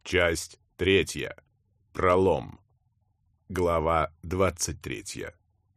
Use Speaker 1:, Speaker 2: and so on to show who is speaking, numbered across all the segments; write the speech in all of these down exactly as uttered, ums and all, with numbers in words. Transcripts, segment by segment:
Speaker 1: Часть третья. Пролом. Глава двадцать третья.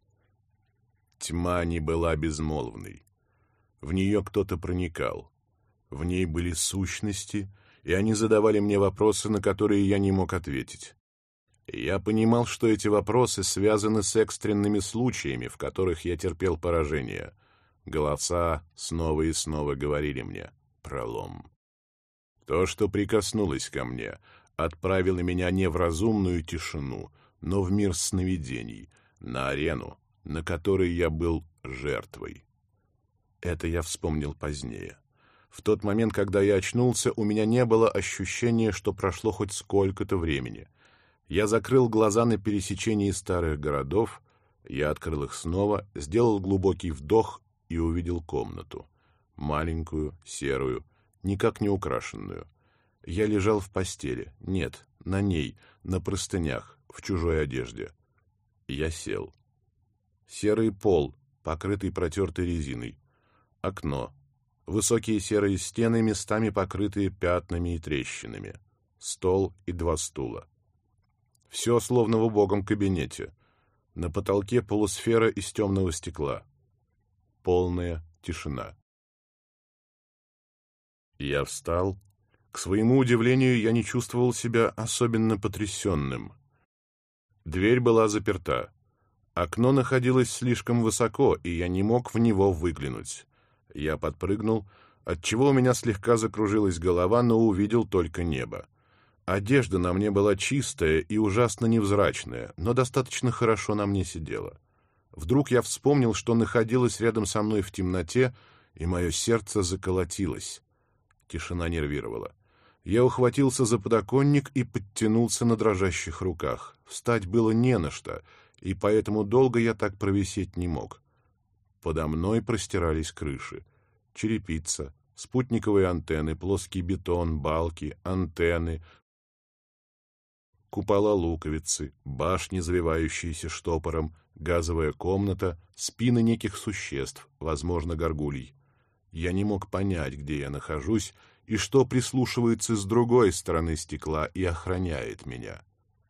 Speaker 1: Тьма не была безмолвной. В нее кто-то проникал. В ней были сущности, и они задавали мне вопросы, на которые я не мог ответить. Я понимал, что эти вопросы связаны с экстренными случаями, в которых я терпел поражение. Голоса снова и снова говорили мне «Пролом». То, что прикоснулось ко мне, отправило меня не в разумную тишину, но в мир сновидений, на арену, на которой я был жертвой. Это я вспомнил позднее. В тот момент, когда я очнулся, у меня не было ощущения, что прошло хоть сколько-то времени. Я закрыл глаза на пересечении старых городов, я открыл их снова, сделал глубокий вдох и увидел комнату. Маленькую, серую, никак не украшенную. Я лежал в постели, нет, на ней, на простынях, в чужой одежде. Я сел. Серый пол, покрытый протертой резиной. Окно. Высокие серые стены, местами покрытые пятнами и трещинами. Стол и два стула. Все словно в убогом кабинете. На потолке полусфера из темного стекла. Полная тишина. Я встал. К своему удивлению, я не чувствовал себя особенно потрясенным. Дверь была заперта. Окно находилось слишком высоко, и я не мог в него выглянуть. Я подпрыгнул, отчего у меня слегка закружилась голова, но увидел только небо. Одежда на мне была чистая и ужасно невзрачная, но достаточно хорошо на мне сидела. Вдруг я вспомнил, что находилась рядом со мной в темноте, и мое сердце заколотилось. Тишина нервировала. Я ухватился за подоконник и подтянулся на дрожащих руках. Встать было не на что, и поэтому долго я так провисеть не мог. Подо мной простирались крыши. Черепица, спутниковые антенны, плоский бетон, балки, антенны, купола луковицы, башни, завивающиеся штопором, газовая комната, спины неких существ, возможно, горгулий. Я не мог понять, где я нахожусь, и что прислушивается с другой стороны стекла и охраняет меня.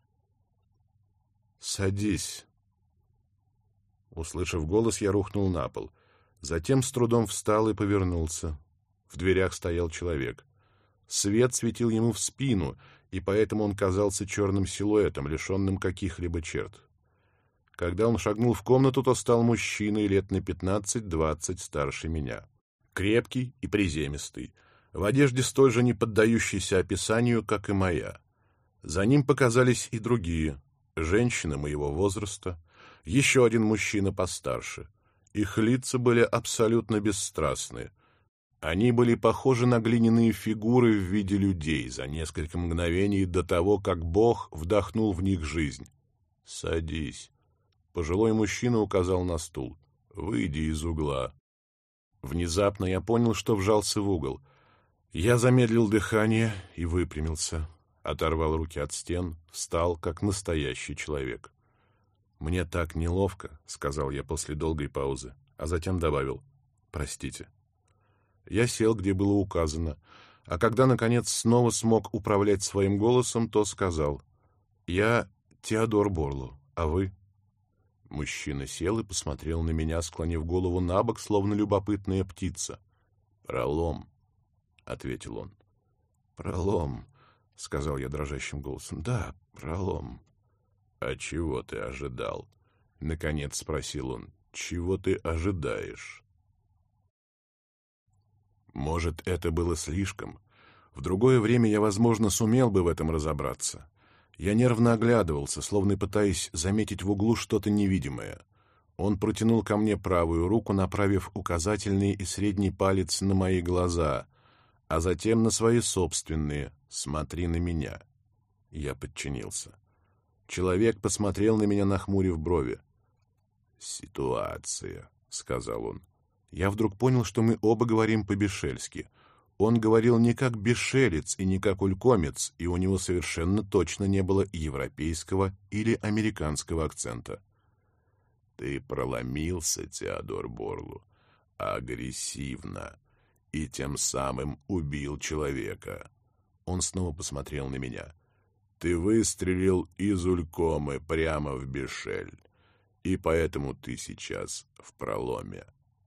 Speaker 1: «Садись». Услышав голос, я рухнул на пол. Затем с трудом встал и повернулся. В дверях стоял человек. Свет светил ему в спину, и поэтому он казался черным силуэтом, лишенным каких-либо черт. Когда он шагнул в комнату, то стал мужчиной лет на пятнадцать-двадцать старше меня. Крепкий и приземистый, в одежде столь же не поддающейся описанию, как и моя. За ним показались и другие, женщины моего возраста, еще один мужчина постарше. Их лица были абсолютно бесстрастны. Они были похожи на глиняные фигуры в виде людей за несколько мгновений до того, как Бог вдохнул в них жизнь. «Садись». Пожилой мужчина указал на стул. «Выйди из угла». Внезапно я понял, что вжался в угол. Я замедлил дыхание и выпрямился, оторвал руки от стен, встал, как настоящий человек. «Мне так неловко», — сказал я после долгой паузы, а затем добавил «Простите». Я сел, где было указано, а когда, наконец, снова смог управлять своим голосом, то сказал «Я Теодор Борлу, а вы?» Мужчина сел и посмотрел на меня, склонив голову набок, словно любопытная птица. «Пролом», — ответил он. «Пролом», — сказал я дрожащим голосом. «Да, пролом». «А чего ты ожидал?» — наконец спросил он. «Чего ты ожидаешь?» Может, это было слишком. В другое время я, возможно, сумел бы в этом разобраться. Я нервно оглядывался, словно пытаясь заметить в углу что-то невидимое. Он протянул ко мне правую руку, направив указательный и средний палец на мои глаза, а затем на свои собственные. «Смотри на меня». Я подчинился. Человек посмотрел на меня, нахмурив брови. «Ситуация», — сказал он. Я вдруг понял, что мы оба говорим по-бешельски. Он говорил не как бешелец и не как улькомец, и у него совершенно точно не было европейского или американского акцента. «Ты проломился, Теодор Борлу, агрессивно, и тем самым убил человека». Он снова посмотрел на меня. «Ты выстрелил из Улькомы прямо в Бешель, и поэтому ты сейчас в Проломе».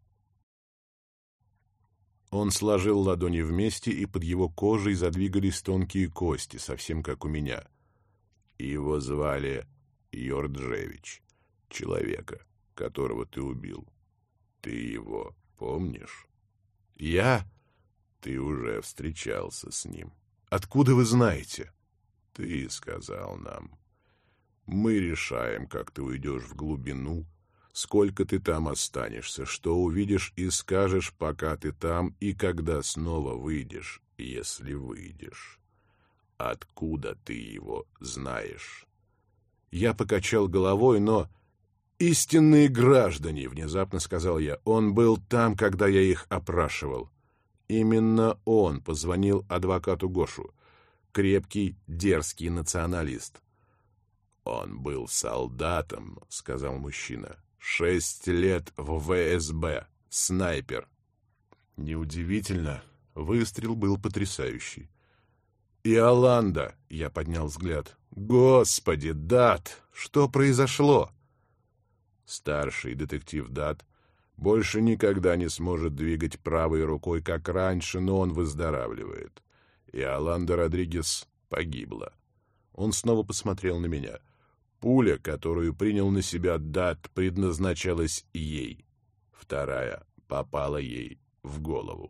Speaker 1: Он сложил ладони вместе, и под его кожей задвигались тонкие кости, совсем как у меня. Его звали Йорджевич, человека, которого ты убил. Ты его помнишь? Я? Ты уже встречался с ним. Откуда вы знаете? Ты сказал нам. Мы решаем, как ты уйдешь в глубину, сколько ты там останешься, что увидишь и скажешь, пока ты там, и когда снова выйдешь, если выйдешь. Откуда ты его знаешь? Я покачал головой, но... «Истинные граждане», — внезапно сказал я. Он был там, когда я их опрашивал. Именно он позвонил адвокату Гошу. Крепкий, дерзкий националист. «Он был солдатом», — сказал мужчина. «Шесть лет в ВСБ. Снайпер». Неудивительно. Выстрел был потрясающий. «Иоланда!» — я поднял взгляд. «Господи, Дат! Что произошло?» Старший детектив Дат больше никогда не сможет двигать правой рукой, как раньше, но он выздоравливает. Иоланда Родригес погибла. Он снова посмотрел на меня. Пуля, которую принял на себя Дат, предназначалась ей. Вторая попала ей в голову.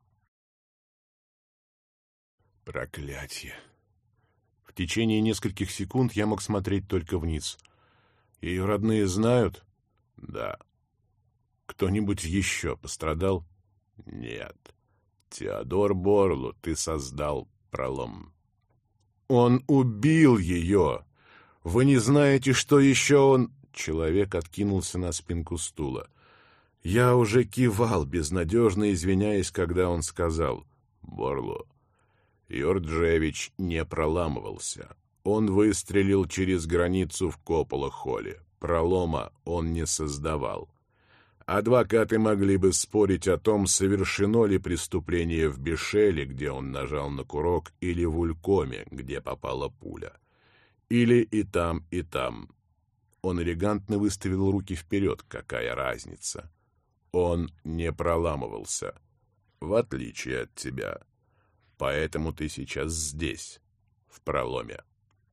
Speaker 1: Проклятье. В течение нескольких секунд я мог смотреть только вниз. Ее родные знают? Да. Кто-нибудь еще пострадал? Нет. Теодор Борлу, ты создал Пролом. Он убил ее. Вы не знаете, что еще он... Человек откинулся на спинку стула. Я уже кивал, безнадежно извиняясь, когда он сказал: Борлу. Йорджевич не проламывался. Он выстрелил через границу в Копола-Холле. Пролома он не создавал. Адвокаты могли бы спорить о том, совершено ли преступление в Бешеле, где он нажал на курок, или в Улькоме, где попала пуля. Или и там, и там. Он элегантно выставил руки вперед. Какая разница? Он не проламывался. В отличие от тебя. Поэтому ты сейчас здесь, в Проломе.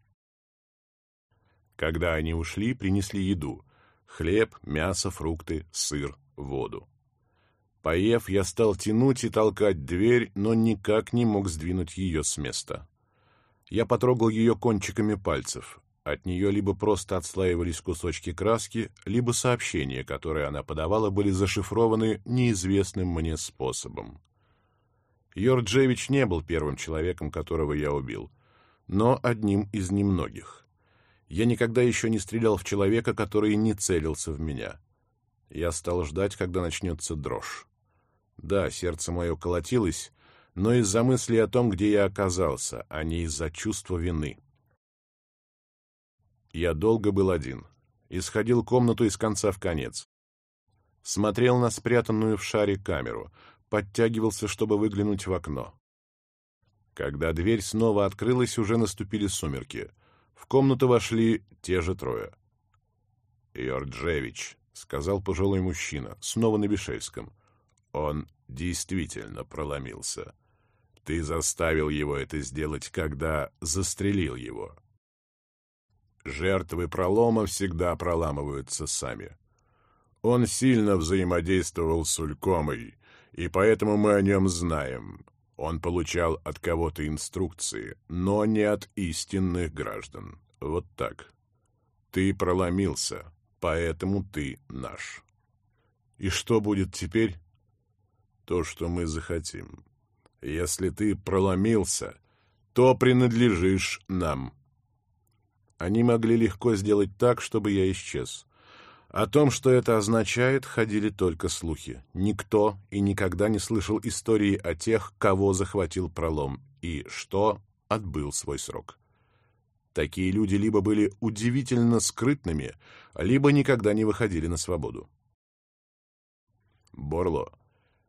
Speaker 1: Когда они ушли, принесли еду. Хлеб, мясо, фрукты, сыр, воду. Поев, я стал тянуть и толкать дверь, но никак не мог сдвинуть ее с места. Я потрогал ее кончиками пальцев. От нее либо просто отслаивались кусочки краски, либо сообщения, которые она подавала, были зашифрованы неизвестным мне способом. Йорджевич не был первым человеком, которого я убил, но одним из немногих. Я никогда еще не стрелял в человека, который не целился в меня. Я стал ждать, когда начнется дрожь. Да, сердце мое колотилось, но из-за мысли о том, где я оказался, а не из-за чувства вины. Я долго был один. Исходил комнату из конца в конец. Смотрел на спрятанную в шаре камеру, подтягивался, чтобы выглянуть в окно. Когда дверь снова открылась, уже наступили сумерки. В комнату вошли те же трое. «Йорджевич», — сказал пожилой мужчина, снова на бешельском. «Он действительно проломился. Ты заставил его это сделать, когда застрелил его. Жертвы пролома всегда проламываются сами. Он сильно взаимодействовал с Улькомой, и поэтому мы о нем знаем. Он получал от кого-то инструкции, но не от истинных граждан. Вот так. Ты проломился, поэтому ты наш. И что будет теперь? То, что мы захотим. Если ты проломился, то принадлежишь нам». Они могли легко сделать так, чтобы я исчез. О том, что это означает, ходили только слухи. Никто и никогда не слышал истории о тех, кого захватил Пролом, и что отбыл свой срок. Такие люди либо были удивительно скрытными, либо никогда не выходили на свободу. «Борло,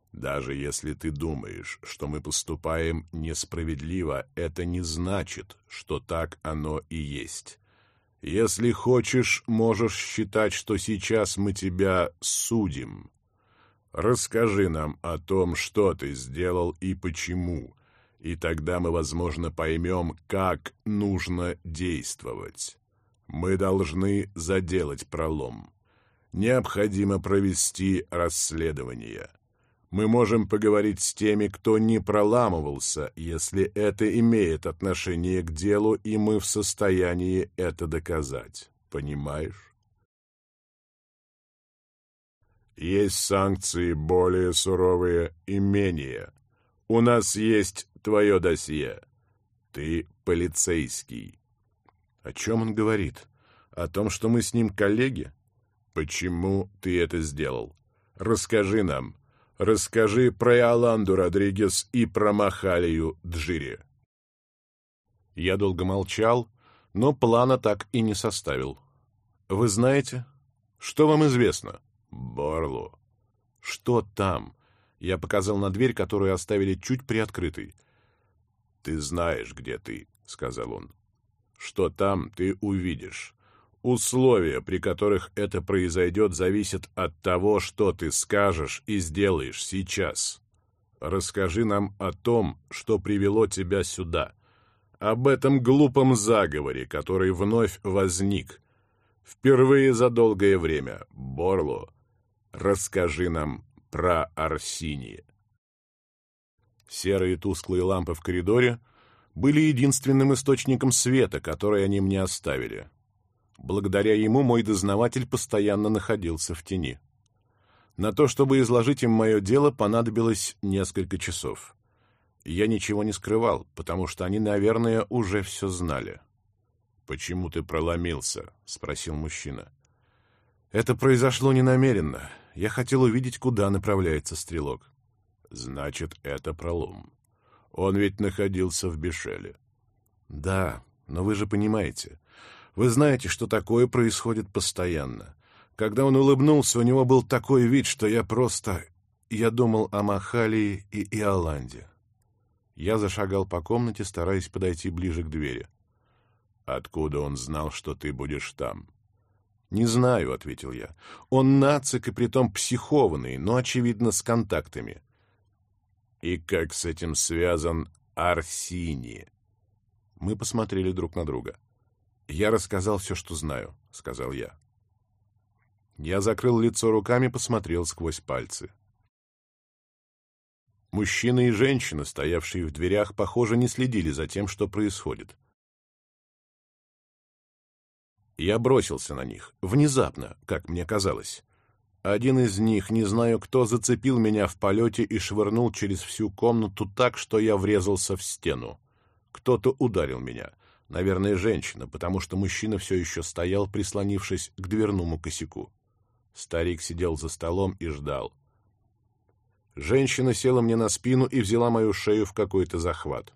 Speaker 1: Даже если ты думаешь, что мы поступаем несправедливо, это не значит, что так оно и есть. Если хочешь, можешь считать, что сейчас мы тебя судим. Расскажи нам о том, что ты сделал и почему, и тогда мы, возможно, поймем, как нужно действовать. Мы должны заделать пролом. Необходимо провести расследование. Мы можем поговорить с теми, кто не проламывался, если это имеет отношение к делу, и мы в состоянии это доказать. Понимаешь? Есть санкции более суровые и менее. У нас есть твое досье. Ты полицейский. О чем он говорит? О том, что мы с ним коллеги? Почему ты это сделал? Расскажи нам. Расскажи про Иоланду Родригес и про Махалию Джири. Я долго молчал, но плана так и не составил. Вы знаете? Что вам известно? Борлу. Что там? Я показал на дверь, которую оставили чуть приоткрытой. Ты знаешь, где ты, сказал он. Что там, ты увидишь. Условия, при которых это произойдет, зависят от того, что ты скажешь и сделаешь сейчас. Расскажи нам о том, что привело тебя сюда. Об этом глупом заговоре, который вновь возник. Впервые за долгое время. Борло, расскажи нам про Арсини. Серые тусклые лампы в коридоре были единственным источником света, который они мне оставили. Благодаря ему мой дознаватель постоянно находился в тени. На то, чтобы изложить им мое дело, понадобилось несколько часов. Я ничего не скрывал, потому что они, наверное, уже все знали. «Почему ты проломился?» — спросил мужчина. «Это произошло ненамеренно. Я хотел увидеть, куда направляется стрелок». «Значит, это пролом. Он ведь находился в Бешеле». «Да, но вы же понимаете. Вы знаете, что такое происходит постоянно. Когда он улыбнулся, у него был такой вид, что я просто... Я думал о Махалии и Иоланде». Я зашагал по комнате, стараясь подойти ближе к двери. «Откуда он знал, что ты будешь там?» «Не знаю», — ответил я. «Он нацик и притом психованный, но, очевидно, с контактами». «И как с этим связан Арсини?» Мы посмотрели друг на друга. «Я рассказал все, что знаю», — сказал я. Я закрыл лицо руками, посмотрел сквозь пальцы. Мужчина и женщина, стоявшие в дверях, похоже, не следили за тем, что происходит. Я бросился на них, внезапно, как мне казалось. Один из них, не знаю кто, зацепил меня в полете и швырнул через всю комнату так, что я врезался в стену. Кто-то ударил меня. Наверное, женщина, потому что мужчина все еще стоял, прислонившись к дверному косяку. Старик сидел за столом и ждал. Женщина села мне на спину и взяла мою шею в какой-то захват.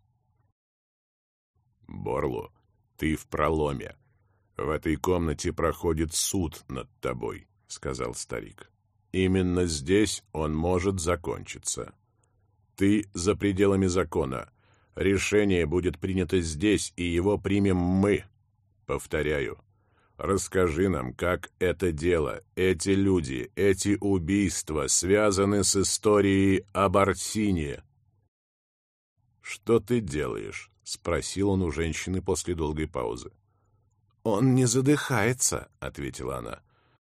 Speaker 1: «Борло, ты в проломе. В этой комнате проходит суд над тобой», — сказал старик. «Именно здесь он может закончиться. Ты за пределами закона. Решение будет принято здесь, и его примем мы. Повторяю, расскажи нам, как это дело, эти люди, эти убийства связаны с историей об Арсине». «Что ты делаешь?» — спросил он у женщины после долгой паузы. «Он не задыхается», — ответила она.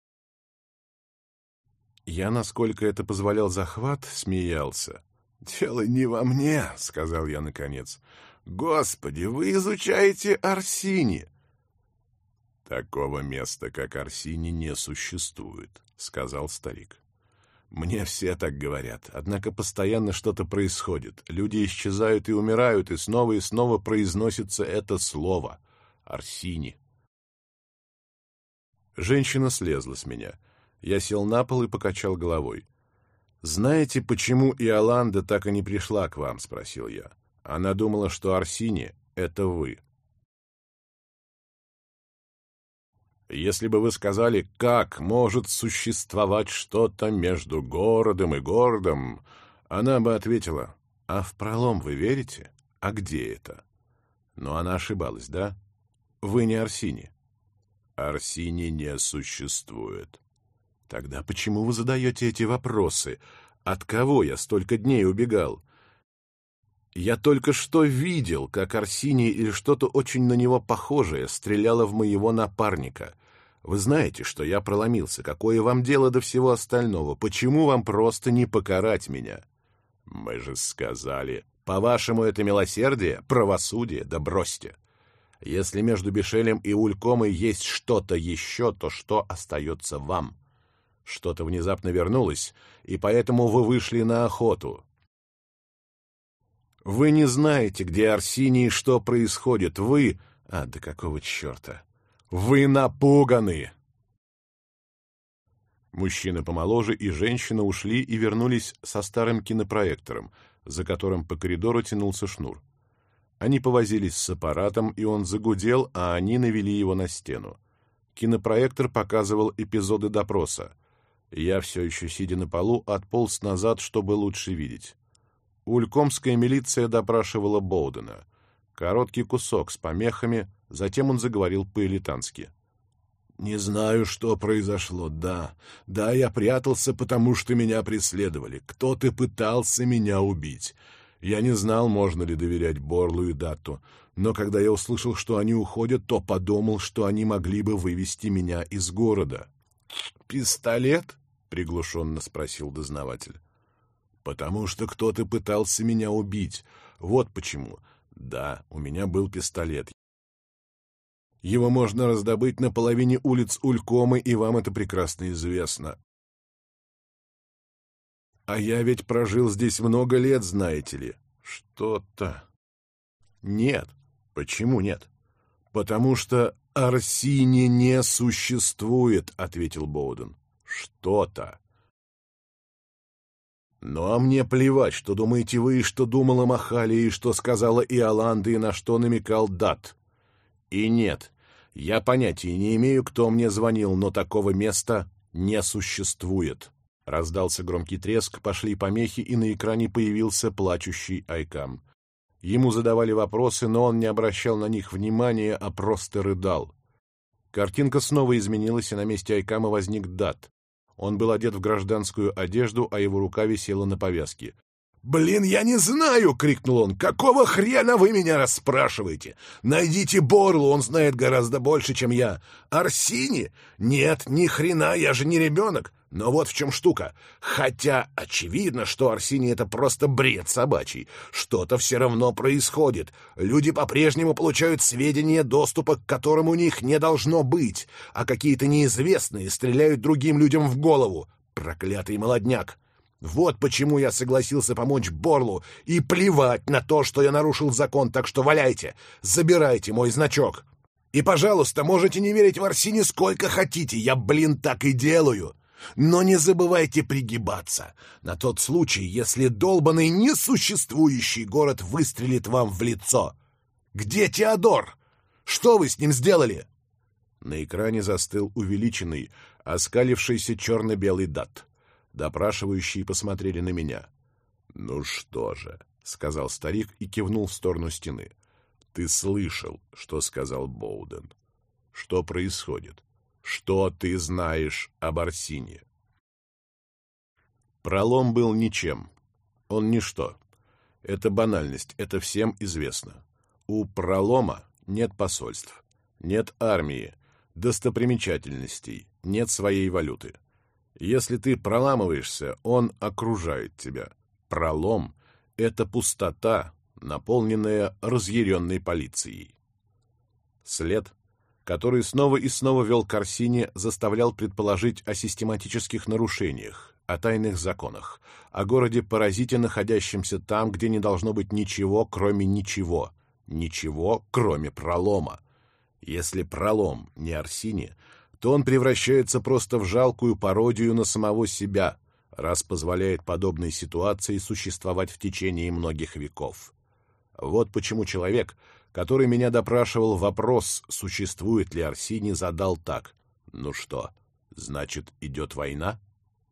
Speaker 1: Я, насколько это позволял захват, смеялся. «Дело не во мне», — сказал я наконец. «Господи, вы изучаете Арсини!» «Такого места, как Арсини, не существует», — сказал старик. «Мне все так говорят, однако постоянно что-то происходит. Люди исчезают и умирают, и снова и снова произносится это слово — Арсини». Женщина слезла с меня. Я сел на пол и покачал головой. «Знаете, почему Иоланда так и не пришла к вам?» — спросил я. «Она думала, что Арсини — это вы». Если бы вы сказали, как может существовать что-то между городом и городом, она бы ответила: а в пролом вы верите? А где это? Но она ошибалась, да? Вы не Арсини. Арсини не существует. Тогда почему вы задаете эти вопросы? От кого я столько дней убегал? Я только что видел, как Арсини или что-то очень на него похожее стреляло в моего напарника. Вы знаете, что я проломился. Какое вам дело до всего остального? Почему вам просто не покарать меня? Мы же сказали... По-вашему, это милосердие, правосудие? Да бросьте. Если между Бишелем и Улькомой есть что-то еще, то что остается вам? Что-то внезапно вернулось, и поэтому вы вышли на охоту. Вы не знаете, где Арсини и что происходит. Вы... А, да какого черта? Вы напуганы! Мужчина помоложе и женщина ушли и вернулись со старым кинопроектором, за которым по коридору тянулся шнур. Они повозились с аппаратом, и он загудел, а они навели его на стену. Кинопроектор показывал эпизоды допроса. Я, все еще сидя на полу, отполз назад, чтобы лучше видеть. Улькомская милиция допрашивала Боудена. Короткий кусок с помехами, затем он заговорил по-элитански. «Не знаю, что произошло, да. Да, я прятался, потому что меня преследовали. Кто-то пытался меня убить. Я не знал, можно ли доверять Борлу и Датту, но когда я услышал, что они уходят, то подумал, что они могли бы вывести меня из города». «Пистолет?» — приглушенно спросил дознаватель. «Потому что кто-то пытался меня убить. Вот почему. Да, у меня был пистолет. Его можно раздобыть на половине улиц Улькомы, и вам это прекрасно известно. А я ведь прожил здесь много лет, знаете ли. Что-то... Нет. Почему нет? Потому что Арсини не существует, ответил Боуден. Что-то. Ну а мне плевать, что думаете вы, и что думала Махали, и что сказала Иоланда, и на что намекал Дат. И нет, я понятия не имею, кто мне звонил, но такого места не существует. Раздался громкий треск, пошли помехи, и на экране появился плачущий Айкам. Ему задавали вопросы, но он не обращал на них внимания, а просто рыдал. Картинка снова изменилась, и на месте Айкама возник Дат. Он был одет в гражданскую одежду, а его рука висела на повязке. «Блин, я не знаю!» — крикнул он. «Какого хрена вы меня расспрашиваете? Найдите Борлу, он знает гораздо больше, чем я. Арсини? Нет, ни хрена, я же не ребенок. Но вот в чем штука. Хотя очевидно, что Арсини — это просто бред собачий. Что-то все равно происходит. Люди по-прежнему получают сведения, доступа к которым у них не должно быть, а какие-то неизвестные стреляют другим людям в голову. Проклятый молодняк! Вот почему я согласился помочь Борлу, и плевать на то, что я нарушил закон, так что валяйте, забирайте мой значок. И, пожалуйста, можете не верить в Арсини сколько хотите, я, блин, так и делаю. Но не забывайте пригибаться на тот случай, если долбанный несуществующий город выстрелит вам в лицо. Где Теодор? Что вы с ним сделали?» На экране застыл увеличенный, оскалившийся черно-белый Дат. Допрашивающие посмотрели на меня. «Ну что же», — сказал старик и кивнул в сторону стены. «Ты слышал, что сказал Боуден? Что происходит? Что ты знаешь об Арсине?» Пролом был ничем. Он ничто. Это банальность, это всем известно. У Пролома нет посольств, нет армии, достопримечательностей, нет своей валюты. Если ты проламываешься, он окружает тебя. Пролом — это пустота, наполненная разъяренной полицией. След, который снова и снова вел к Арсине, заставлял предположить о систематических нарушениях, о тайных законах, о городе-паразите, находящемся там, где не должно быть ничего, кроме ничего, ничего, кроме Пролома. Если Пролом не Арсини, то он превращается просто в жалкую пародию на самого себя, раз позволяет подобной ситуации существовать в течение многих веков. Вот почему человек, который меня допрашивал вопрос, существует ли Арсини, задал так. Ну что, значит, идет война?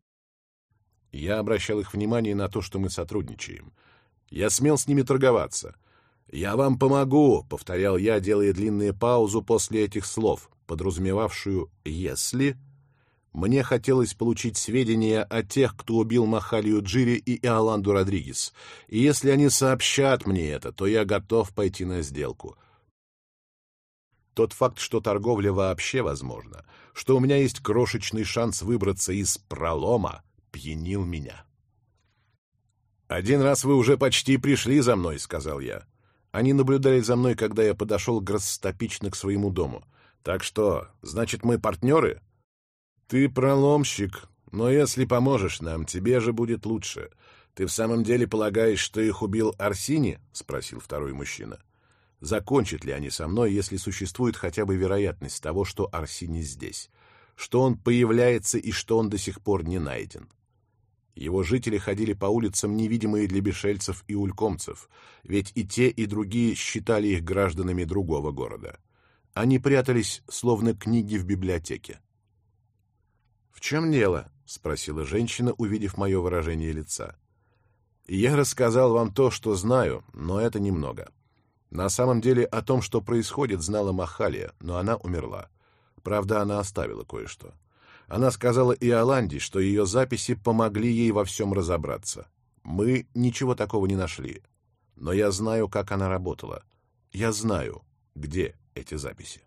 Speaker 1: Я обращал их внимание на то, что мы сотрудничаем. Я смел с ними торговаться. «Я вам помогу», — повторял я, делая длинную паузу после этих слов, подразумевавшую «если». Мне хотелось получить сведения о тех, кто убил Махалию Джири и Иоланду Родригес, и если они сообщат мне это, то я готов пойти на сделку. Тот факт, что торговля вообще возможна, что у меня есть крошечный шанс выбраться из пролома, пьянил меня. «Один раз вы уже почти пришли за мной», — сказал я. Они наблюдали за мной, когда я подошел гростопично к своему дому. «Так что, значит, мы партнеры?» «Ты проломщик, но если поможешь нам, тебе же будет лучше. Ты в самом деле полагаешь, что их убил Арсини?» — спросил второй мужчина. «Закончат ли они со мной, если существует хотя бы вероятность того, что Арсини здесь, что он появляется и что он до сих пор не найден?» Его жители ходили по улицам, невидимые для бешельцев и улькомцев, ведь и те, и другие считали их гражданами другого города. Они прятались, словно книги в библиотеке. «В чем дело?» — спросила женщина, увидев мое выражение лица. «Я рассказал вам то, что знаю, но это немного. На самом деле о том, что происходит, знала Махалия, но она умерла. Правда, она оставила кое-что. Она сказала Иоланде, что ее записи помогли ей во всем разобраться. Мы ничего такого не нашли. Но я знаю, как она работала. Я знаю, где эти записи».